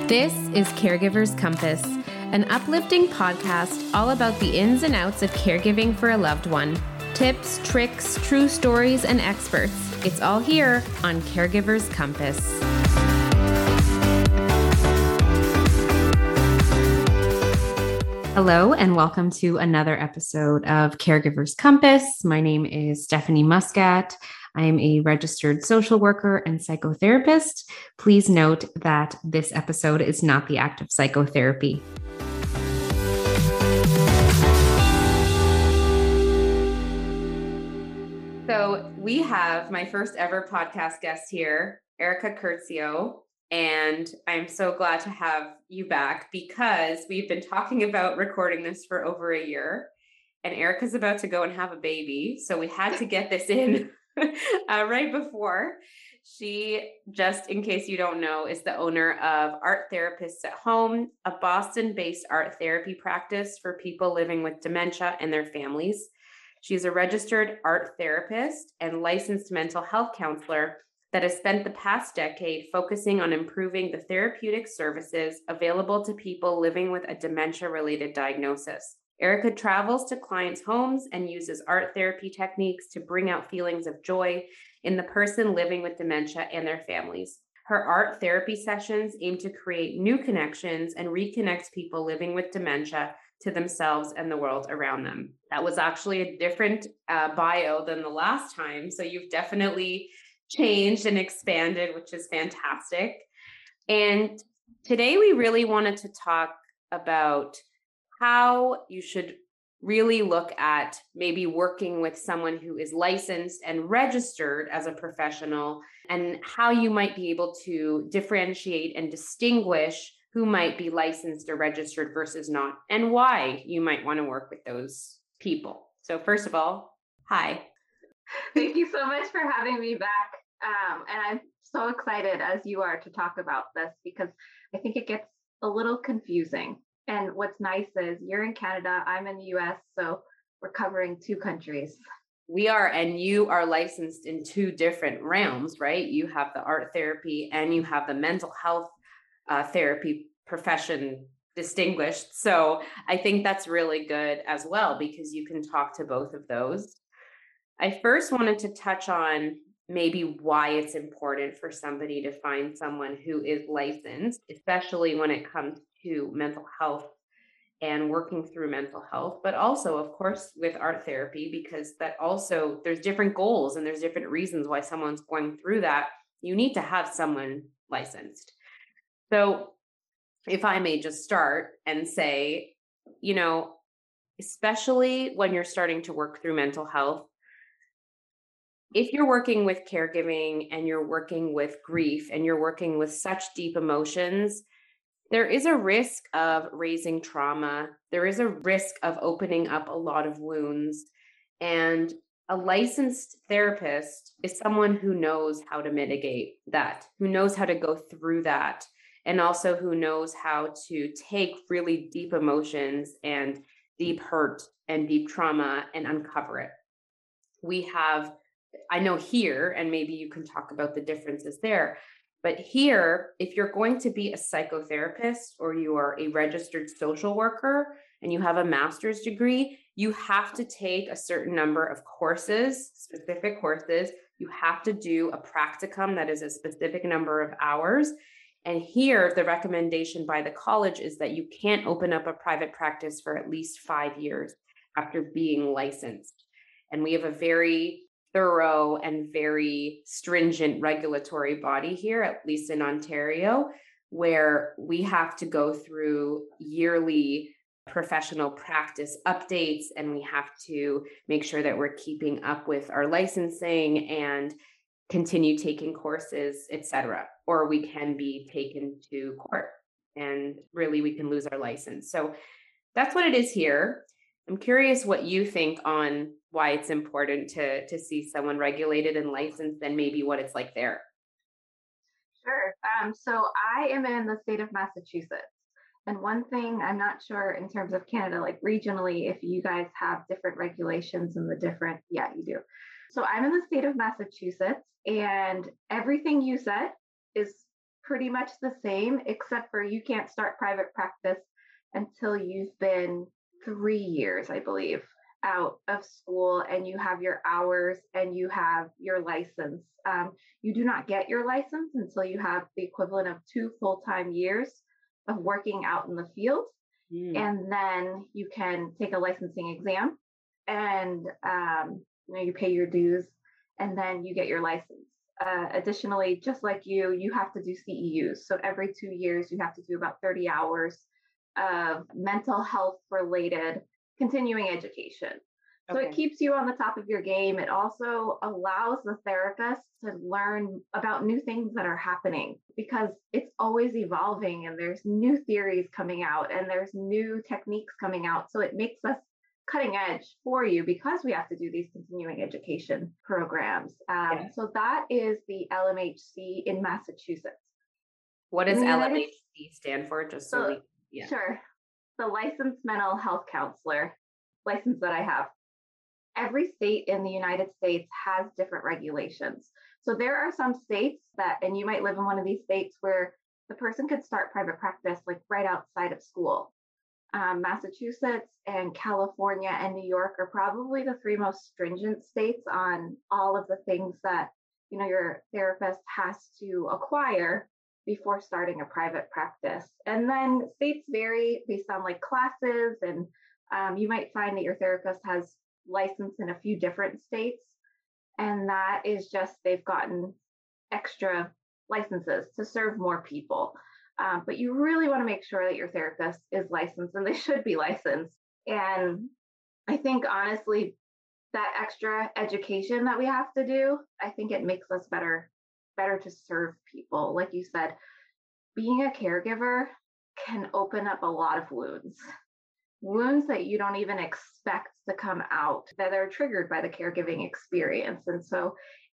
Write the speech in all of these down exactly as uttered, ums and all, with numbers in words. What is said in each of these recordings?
This is Caregiver's Compass, an uplifting podcast all about the ins and outs of caregiving for a loved one. Tips, tricks, true stories, and experts. It's all here on Caregiver's Compass. Hello, and welcome to another episode of Caregiver's Compass. My name is Stephanie Muscat. I am a registered social worker and psychotherapist. Please note that this episode is not the act of psychotherapy. So we have my first ever podcast guest here, Erica Curcio, and I'm so glad to have you back because we've been talking about recording this for over a year, and Erica's about to go and have a baby, so we had to get this in uh, right before. She, just in case you don't know, is the owner of Art Therapists at Home, a Boston-based art therapy practice for people living with dementia and their families. She's a registered art therapist and licensed mental health counselor that has spent the past decade focusing on improving the therapeutic services available to people living with a dementia-related diagnosis. Erica travels to clients' homes and uses art therapy techniques to bring out feelings of joy in the person living with dementia and their families. Her art therapy sessions aim to create new connections and reconnect people living with dementia to themselves and the world around them. That was actually a different uh, bio than the last time, so you've definitely changed and expanded, which is fantastic. And today we really wanted to talk about how you should really look at maybe working with someone who is licensed and registered as a professional, and how you might be able to differentiate and distinguish who might be licensed or registered versus not, and why you might want to work with those people. So first of all, hi. Thank you so much for having me back. Um, and I'm so excited as you are to talk about this because I think it gets a little confusing. And what's nice is you're in Canada, I'm in the U S, so we're covering two countries. We are, and you are licensed in two different realms, right? You have the art therapy and you have the mental health uh, therapy profession distinguished. So I think that's really good as well because you can talk to both of those. I first wanted to touch on maybe why it's important for somebody to find someone who is licensed, especially when it comes to mental health and working through mental health, but also, of course, with art therapy, because that also, there's different goals and there's different reasons why someone's going through that. You need to have someone licensed. So if I may just start and say, you know, especially when you're starting to work through mental health, if you're working with caregiving and you're working with grief and you're working with such deep emotions, there is a risk of raising trauma. There is a risk of opening up a lot of wounds. And a licensed therapist is someone who knows how to mitigate that, who knows how to go through that, and also who knows how to take really deep emotions and deep hurt and deep trauma and uncover it. We have I know here, and maybe you can talk about the differences there, but here, if you're going to be a psychotherapist or you are a registered social worker and you have a master's degree, you have to take a certain number of courses, specific courses. You have to do a practicum that is a specific number of hours. And here, the recommendation by the college is that you can't open up a private practice for at least five years after being licensed. And we have a very thorough and very stringent regulatory body here, at least in Ontario, where we have to go through yearly professional practice updates, and we have to make sure that we're keeping up with our licensing and continue taking courses, et cetera, or we can be taken to court and really we can lose our license. So that's what it is here. I'm curious what you think on why it's important to, to see someone regulated and licensed and maybe what it's like there. Sure. Um, so I am in the state of Massachusetts. And one thing I'm not sure in terms of Canada, like regionally, if you guys have different regulations and the different, yeah, you do. So I'm in the state of Massachusetts, and everything you said is pretty much the same, except for you can't start private practice until you've been three years, I believe, out of school and you have your hours and you have your license. Um, you do not get your license until you have the equivalent of two full time years of working out in the field. Mm. And then you can take a licensing exam and um, you know, you pay your dues and then you get your license. Uh, additionally, just like you, you have to do C E Us. So every two years, you have to do about thirty hours of mental health related continuing education. So Okay. it keeps you on the top of your game. It also allows the therapist to learn about new things that are happening because it's always evolving and there's new theories coming out and there's new techniques coming out. So it makes us cutting edge for you because we have to do these continuing education programs. Um, Yeah. So that is the L M H C in Massachusetts. What In does the United L M H C stand for? Just so So, we, yeah. sure, the licensed mental health counselor license that I have. Every state in the United States has different regulations. So there are some states that, and you might live in one of these states where the person could start private practice like right outside of school. Um, Massachusetts and California and New York are probably the three most stringent states on all of the things that, you know, your therapist has to acquire before starting a private practice. And then states vary based on like classes, and um, you might find that your therapist has license in a few different states. And that is just they've gotten extra licenses to serve more people. Um, but you really want to make sure that your therapist is licensed and they should be licensed. And I think honestly, that extra education that we have to do, I think it makes us better, better to serve people. Like you said, being a caregiver can open up a lot of wounds, wounds that you don't even expect to come out, that are triggered by the caregiving experience. And so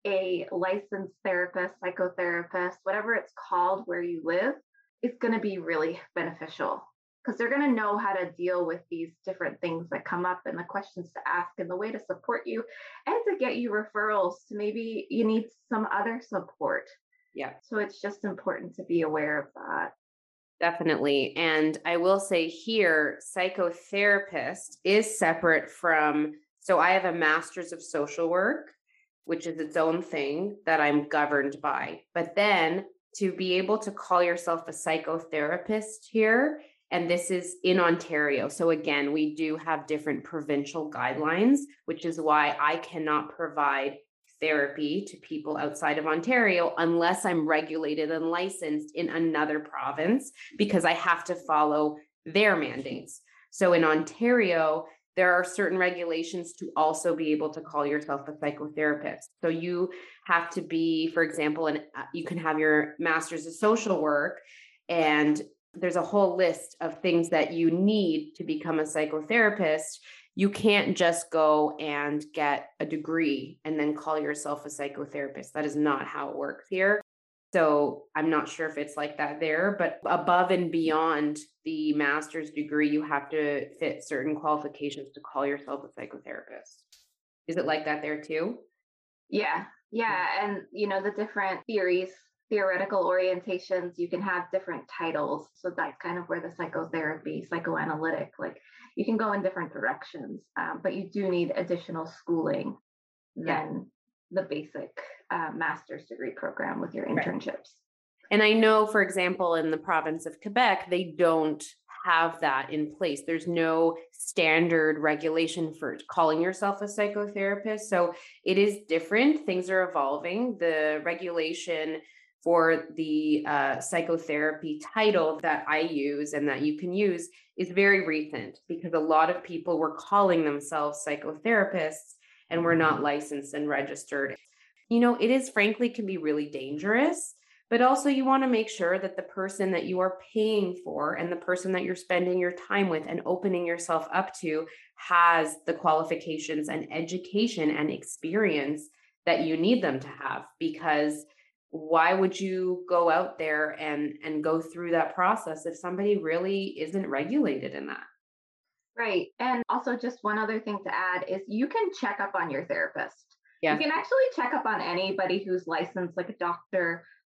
a licensed therapist, psychotherapist, whatever it's called where you live, is going to be really beneficial because they're going to know how to deal with these different things that come up and the questions to ask and the way to support you and to get you referrals to maybe you need some other support. Yeah. So it's just important to be aware of that. Definitely. And I will say here, psychotherapist is separate from, so I have a master's of social work, which is its own thing that I'm governed by. But then to be able to call yourself a psychotherapist here, and this is in Ontario. So again, we do have different provincial guidelines, which is why I cannot provide therapy to people outside of Ontario unless I'm regulated and licensed in another province, because I have to follow their mandates. So in Ontario, there are certain regulations to also be able to call yourself a psychotherapist. So you have to be, for example, and you can have your master's of social work, and there's a whole list of things that you need to become a psychotherapist. You can't just go and get a degree and then call yourself a psychotherapist. That is not how it works here. So I'm not sure if it's like that there, but above and beyond the master's degree, you have to fit certain qualifications to call yourself a psychotherapist. Is it like that there too? Yeah. Yeah. And, you know, the different theories, theoretical orientations, you can have different titles. So that's kind of where the psychotherapy, psychoanalytic, like you can go in different directions, um, but you do need additional schooling than yeah. the basic uh, master's degree program with your internships. Right. And I know, for example, in the province of Quebec, they don't have that in place. There's no standard regulation for calling yourself a psychotherapist. So it is different. Things are evolving. The regulation for the uh, psychotherapy title that I use and that you can use is very recent, because a lot of people were calling themselves psychotherapists and were not licensed and registered. You know, it is frankly can be really dangerous, but also you want to make sure that the person that you are paying for and the person that you're spending your time with and opening yourself up to has the qualifications and education and experience that you need them to have. Because why would you go out there and, and go through that process if somebody really isn't regulated in that? Right. And also just one other thing to add is you can check up on your therapist. Yeah. You can actually check up on anybody who's licensed, like a doctor,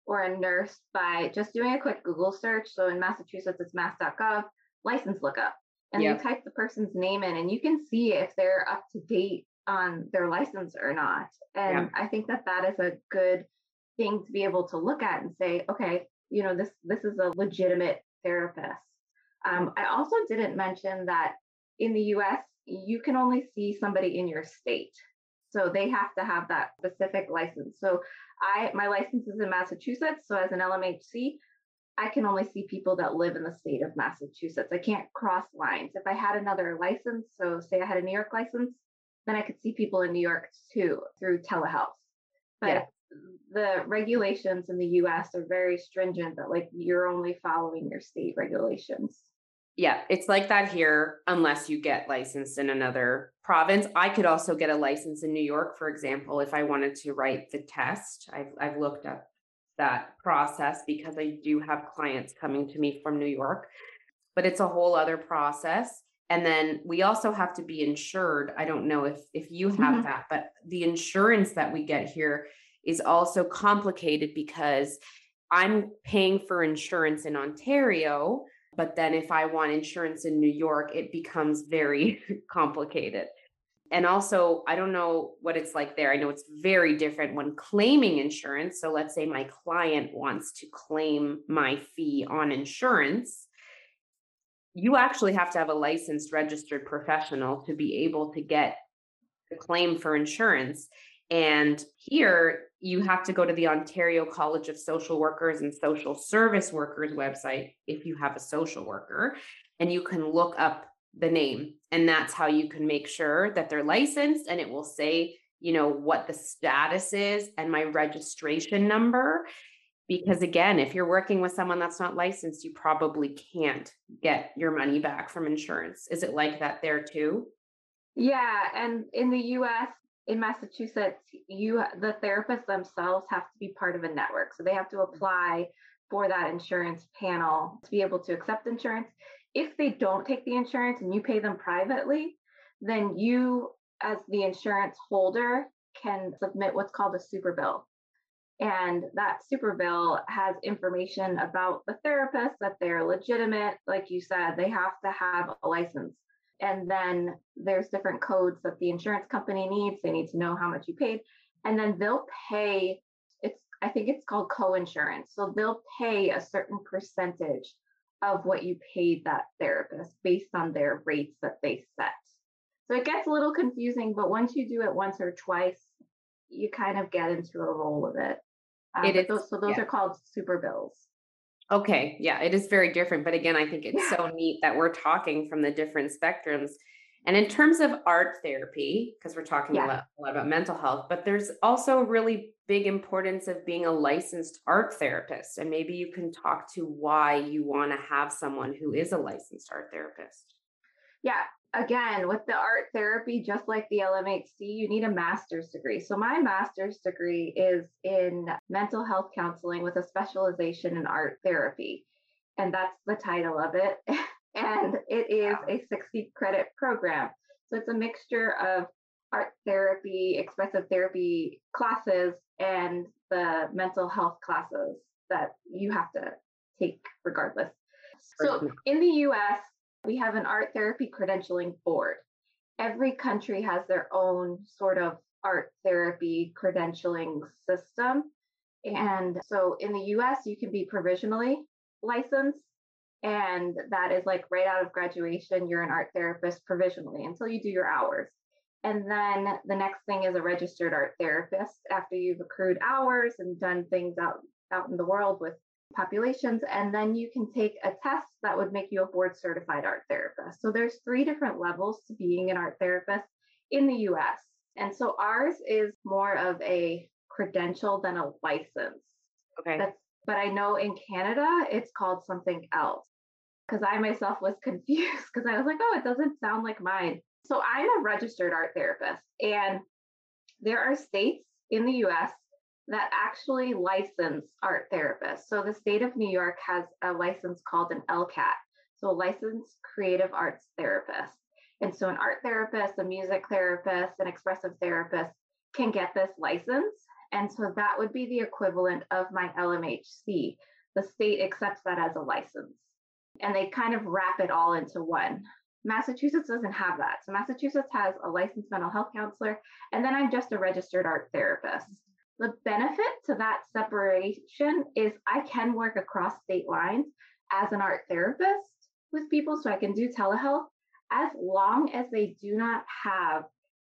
or a nurse by just doing a quick Google search. So in Massachusetts, it's mass dot gov, license lookup. And you Yep. type the person's name in and you can see if they're up to date on their license or not. And Yep. I think that that is a good thing to be able to look at and say, okay, you know, this this is a legitimate therapist. Um, I also didn't mention that in the U S, you can only see somebody in your state. So they have to have that specific license. So I my license is in Massachusetts. So as an L M H C, I can only see people that live in the state of Massachusetts. I can't cross lines. If I had another license, so say I had a New York license, then I could see people in New York too through telehealth. Yeah. But the regulations in the U S are very stringent that like you're only following your state regulations. Yeah, it's like that here unless you get licensed in another province. I could also get a license in New York, for example, if I wanted to write the test. I've I've looked up that process because I do have clients coming to me from New York, but it's a whole other process. And then we also have to be insured. I don't know if if you have Mhm. that, but the insurance that we get here is also complicated because I'm paying for insurance in Ontario, but then if I want insurance in New York, it becomes very complicated. And also, I don't know what it's like there. I know it's very different when claiming insurance. So let's say my client wants to claim my fee on insurance. You actually have to have a licensed registered professional to be able to get the claim for insurance. And here you have to go to the Ontario College of Social Workers and Social Service Workers website if you have a social worker, and you can look up the name. And that's how you can make sure that they're licensed, and it will say, you know, what the status is and my registration number. Because again, if you're working with someone that's not licensed, you probably can't get your money back from insurance. Is it like that there too? Yeah, and in the U S, in Massachusetts, you the therapists themselves have to be part of a network. So they have to apply for that insurance panel to be able to accept insurance. If they don't take the insurance and you pay them privately, then you as the insurance holder can submit what's called a super bill. And that super bill has information about the therapist, that they're legitimate. Like you said, they have to have a license. And then there's different codes that the insurance company needs. They need to know how much you paid. And then they'll pay, it's, I think it's called co-insurance. So they'll pay a certain percentage of what you paid that therapist based on their rates that they set. So it gets a little confusing, but once you do it once or twice, you kind of get into a roll of it. Um, It but is, those, so those yeah. are called super bills. Okay, yeah, it is very different. But again, I think it's so neat that we're talking from the different spectrums. And in terms of art therapy, because we're talking a Yeah. lot, a lot about mental health, but there's also a really big importance of being a licensed art therapist. And maybe you can talk to why you want to have someone who is a licensed art therapist. Yeah. Again, with the art therapy, just like the L M H C, you need a master's degree. So my master's degree is in mental health counseling with a specialization in art therapy. And that's the title of it. And it is Wow. a sixty credit program. So it's a mixture of art therapy, expressive therapy classes, and the mental health classes that you have to take regardless. So in the U S, we have an art therapy credentialing board. Every country has their own sort of art therapy credentialing system. And so in the U S, you can be provisionally licensed. And that is like right out of graduation, you're an art therapist provisionally until you do your hours. And then the next thing is a registered art therapist after you've accrued hours and done things out, out in the world with populations. And then you can take a test that would make you a board certified art therapist. So there's three different levels to being an art therapist in the U S. And so ours is more of a credential than a license. Okay. That's, but I know in Canada, it's called something else because I myself was confused because I was like, oh, it doesn't sound like mine. So I'm a registered art therapist, and there are states in the U S that actually license art therapists. So the state of New York has a license called an L C A T, so a licensed creative arts therapist. And so an art therapist, a music therapist, an expressive therapist can get this license. And so that would be the equivalent of my L M H C. The state accepts that as a license and they kind of wrap it all into one. Massachusetts doesn't have that. So Massachusetts has a licensed mental health counselor, and then I'm just a registered art therapist. The benefit to that separation is I can work across state lines as an art therapist with people, so I can do telehealth as long as they do not have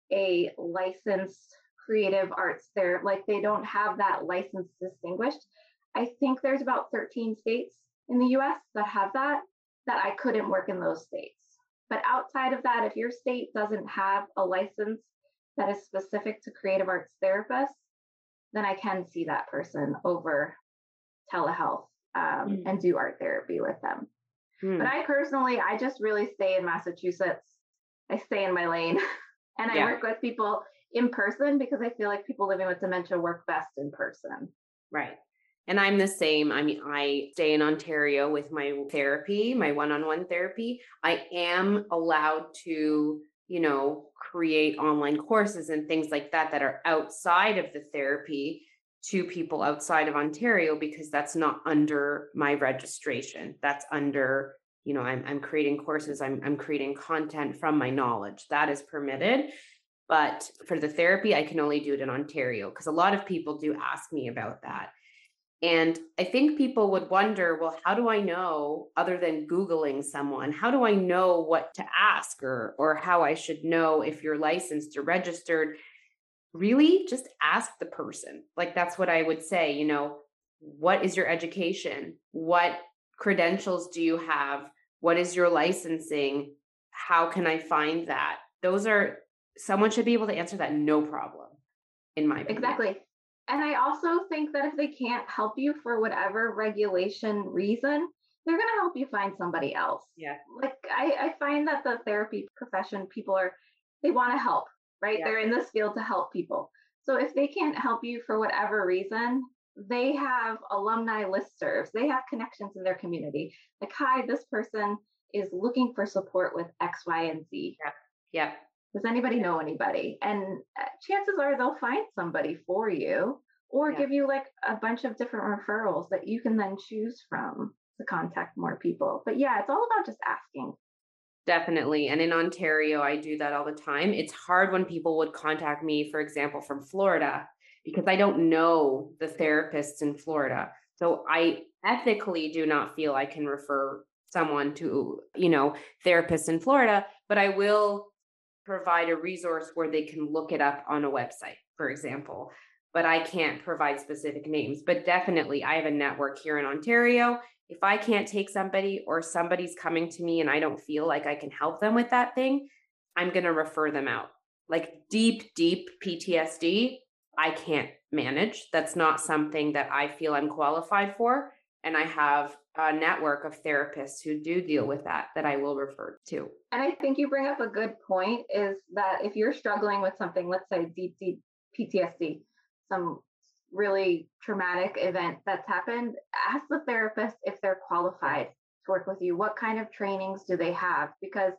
a licensed creative arts there, like they don't have that license distinguished. I think there's about thirteen states in the U S that have that, that I couldn't work in those states. But outside of that, if your state doesn't have a license that is specific to creative arts therapists, then I can see that person over telehealth um, mm. and do art therapy with them. Mm. But I personally, I just really stay in Massachusetts. I stay in my lane and I yeah. work with people in person because I feel like people living with dementia work best in person. Right. And I'm the same. I mean, I stay in Ontario with my therapy, my one-on-one therapy. I am allowed to, you know, create online courses and things like that that are outside of the therapy to people outside of Ontario because that's not under my registration. That's under, you know, I'm I'm creating courses, I'm I'm creating content from my knowledge. That is permitted. But for the therapy, I can only do it in Ontario because a lot of people do ask me about that. And I think people would wonder, well, how do I know, other than Googling someone, how do I know what to ask or, or how I should know if you're licensed or registered? Really, just ask the person. Like, that's what I would say. You know, what is your education? What credentials do you have? What is your licensing? How can I find that? Those are, someone should be able to answer that, no problem, in my opinion. Exactly. And I also think that if they can't help you for whatever regulation reason, they're going to help you find somebody else. Yeah. Like I, I find that the therapy profession, people are, they want to help, right? Yeah. They're in this field to help people. So if they can't help you for whatever reason, they have alumni listservs. They have connections in their community. Like, hi, this person is looking for support with X, Y, and Z. Yeah. Yeah. Does anybody know anybody? And chances are they'll find somebody for you or yeah. give you like a bunch of different referrals that you can then choose from to contact more people. But yeah, it's all about just asking. Definitely. And in Ontario, I do that all the time. It's hard when people would contact me, for example, from Florida, because I don't know the therapists in Florida. So I ethically do not feel I can refer someone to, you know, therapists in Florida, but I will provide a resource where they can look it up on a website, for example, but I can't provide specific names. But definitely, I have a network here in Ontario. If I can't take somebody or somebody's coming to me and I don't feel like I can help them with that thing, I'm going to refer them out. Like deep, deep P T S D, I can't manage. That's not something that I feel I'm qualified for. And I have a network of therapists who do deal with that, that I will refer to. And I think you bring up a good point is that if you're struggling with something, let's say deep, deep P T S D, some really traumatic event that's happened, ask the therapist if they're qualified to work with you. What kind of trainings do they have? Because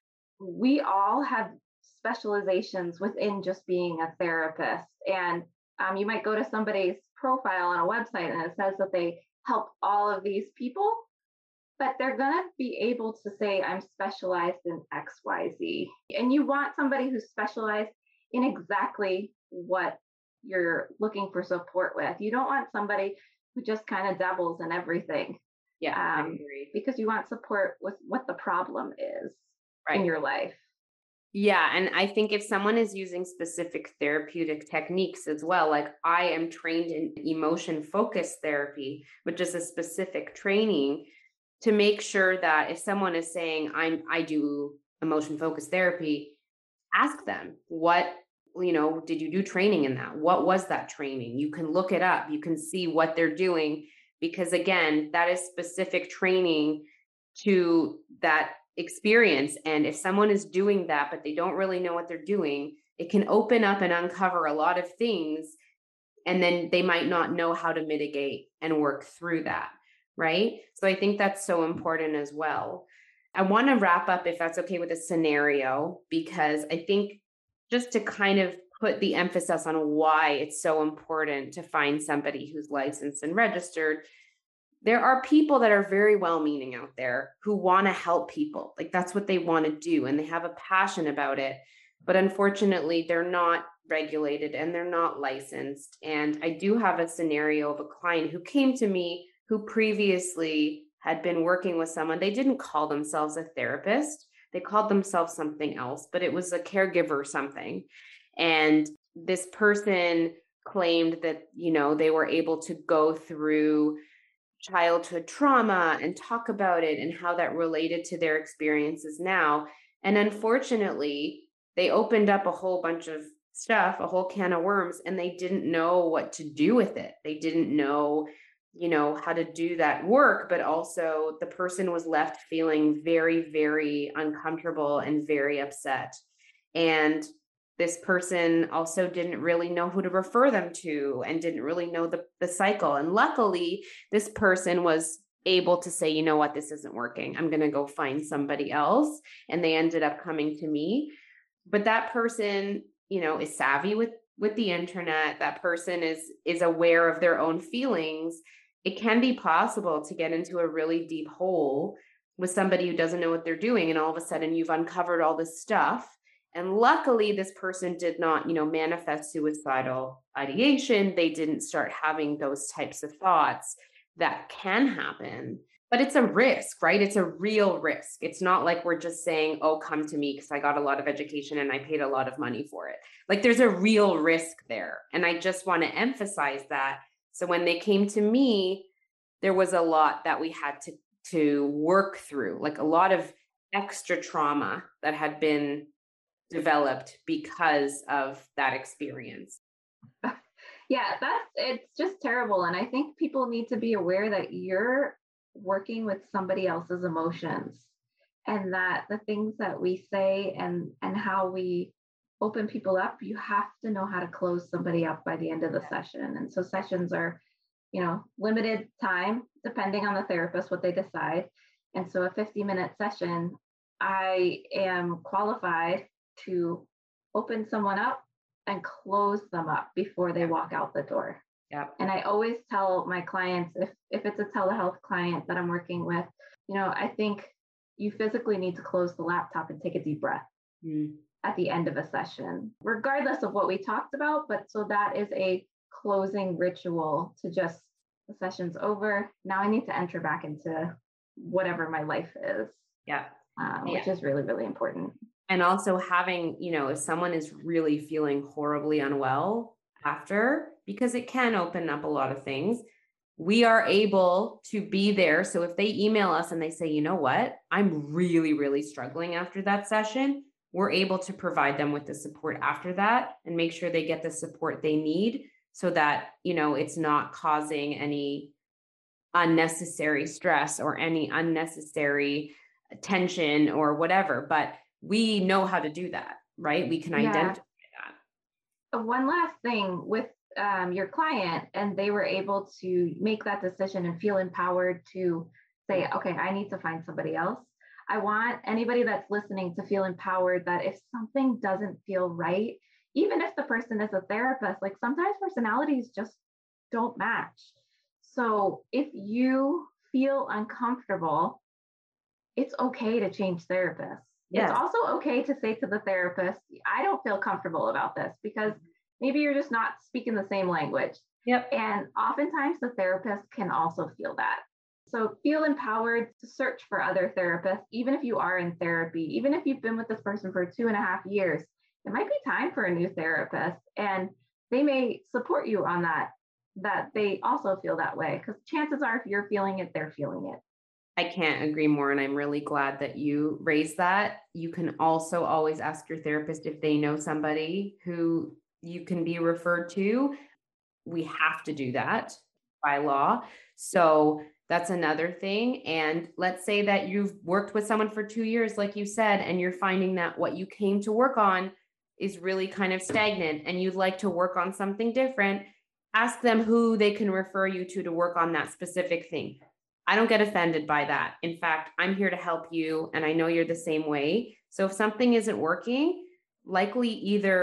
we all have specializations within just being a therapist. And um, you might go to somebody's profile on a website and it says that they help all of these people, but they're going to be able to say, I'm specialized in X, Y, Z. And you want somebody who's specialized in exactly what you're looking for support with. You don't want somebody who just kind of dabbles in everything. Yeah, um, I agree. Because you want support with what the problem is right. in your life. Yeah. And I think if someone is using specific therapeutic techniques as well, like I am trained in emotion focused therapy, which is a specific training to make sure that if someone is saying, I'm, I do emotion focused therapy, ask them, what, you know, did you do training in that? What was that training? You can look it up. You can see what they're doing, because again, that is specific training to that experience. And if someone is doing that, but they don't really know what they're doing, it can open up and uncover a lot of things. And then they might not know how to mitigate and work through that. Right. So I think that's so important as well. I want to wrap up, if that's okay, with a scenario, because I think just to kind of put the emphasis on why it's so important to find somebody who's licensed and registered. There are people that are very well-meaning out there who want to help people. Like that's what they want to do. And they have a passion about it. But unfortunately, they're not regulated and they're not licensed. And I do have a scenario of a client who came to me who previously had been working with someone. They didn't call themselves a therapist. They called themselves something else, but it was a caregiver or something. And this person claimed that, you know, they were able to go through childhood trauma and talk about it and how that related to their experiences now. And unfortunately, they opened up a whole bunch of stuff, a whole can of worms, and they didn't know what to do with it. They didn't know, you know, how to do that work, but also the person was left feeling very, very uncomfortable and very upset. And this person also didn't really know who to refer them to and didn't really know the, the cycle. And luckily, this person was able to say, you know what, this isn't working. I'm going to go find somebody else. And they ended up coming to me. But that person, you know, is savvy with, with the internet. That person is, is aware of their own feelings. It can be possible to get into a really deep hole with somebody who doesn't know what they're doing. And all of a sudden you've uncovered all this stuff. And luckily, this person did not, you know, manifest suicidal ideation. They didn't start having those types of thoughts that can happen. But it's a risk, right? It's a real risk. It's not like we're just saying, oh, come to me because I got a lot of education and I paid a lot of money for it. Like there's a real risk there. And I just want to emphasize that. So when they came to me, there was a lot that we had to, to work through, like a lot of extra trauma that had been developed because of that experience. Yeah, that's, it's just terrible. And I think people need to be aware that you're working with somebody else's emotions and that the things that we say and, and how we open people up, you have to know how to close somebody up by the end of the session. And so sessions are, you know, limited time, depending on the therapist, what they decide. And so a fifty minute session, I am qualified to open someone up and close them up before they walk out the door. Yeah. And I always tell my clients, if, if it's a telehealth client that I'm working with, you know, I think you physically need to close the laptop and take a deep breath mm. at the end of a session, regardless of what we talked about. But so that is a closing ritual to just, the session's over. Now I need to enter back into whatever my life is. Yeah. Um, yeah. Which is really, really important. And also having, you know, if someone is really feeling horribly unwell after, because it can open up a lot of things, we are able to be there. So if they email us and they say, you know what, I'm really, really struggling after that session, we're able to provide them with the support after that and make sure they get the support they need so that, you know, it's not causing any unnecessary stress or any unnecessary tension or whatever. But we know how to do that, right? We can yeah. identify that. One last thing with um, your client, and they were able to make that decision and feel empowered to say, okay, I need to find somebody else. I want anybody that's listening to feel empowered that if something doesn't feel right, even if the person is a therapist, like sometimes personalities just don't match. So if you feel uncomfortable, it's okay to change therapists. Yes. It's also okay to say to the therapist, I don't feel comfortable about this because maybe you're just not speaking the same language. Yep. And oftentimes the therapist can also feel that. So feel empowered to search for other therapists, even if you are in therapy, even if you've been with this person for two and a half years, it might be time for a new therapist and they may support you on that, that they also feel that way. Because chances are if you're feeling it, they're feeling it. I can't agree more. And I'm really glad that you raised that. You can also always ask your therapist if they know somebody who you can be referred to. We have to do that by law. So that's another thing. And let's say that you've worked with someone for two years, like you said, and you're finding that what you came to work on is really kind of stagnant and you'd like to work on something different. Ask them who they can refer you to to work on that specific thing. I don't get offended by that. In fact, I'm here to help you and I know you're the same way. So if something isn't working, likely either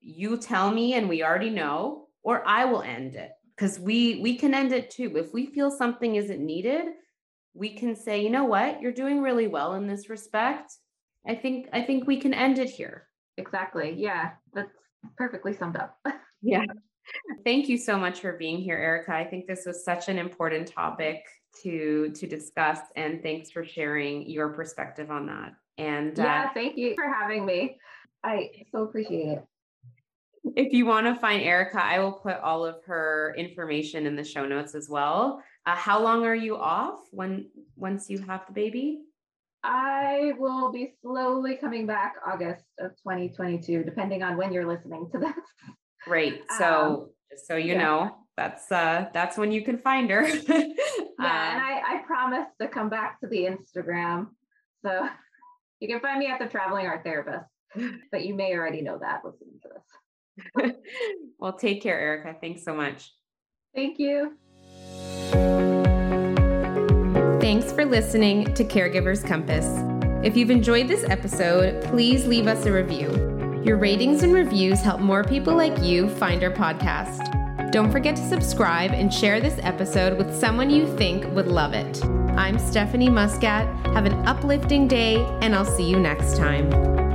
you tell me and we already know, or I will end it. Because we we can end it too. If we feel something isn't needed, we can say, you know what, you're doing really well in this respect. I think I think we can end it here. Exactly. Yeah, that's perfectly summed up. Yeah. Thank you so much for being here, Erica. I think this was such an important topic to to discuss, and thanks for sharing your perspective on that. And yeah, uh, thank you for having me. I so appreciate it. If you want to find Erica, I will put all of her information in the show notes as well. Uh, how long are you off when once you have the baby? I will be slowly coming back August of twenty twenty-two, depending on when you're listening to this. Great. So um, just so you yeah. know, that's uh, that's when you can find her. yeah, um, and I, I promise to come back to the Instagram. So you can find me at the Traveling Art Therapist, but you may already know that listening to this. Well, take care, Erica. Thanks so much. Thank you. Thanks for listening to Caregiver's Compass. If you've enjoyed this episode, please leave us a review. Your ratings and reviews help more people like you find our podcast. Don't forget to subscribe and share this episode with someone you think would love it. I'm Stephanie Muscat. Have an uplifting day, and I'll see you next time.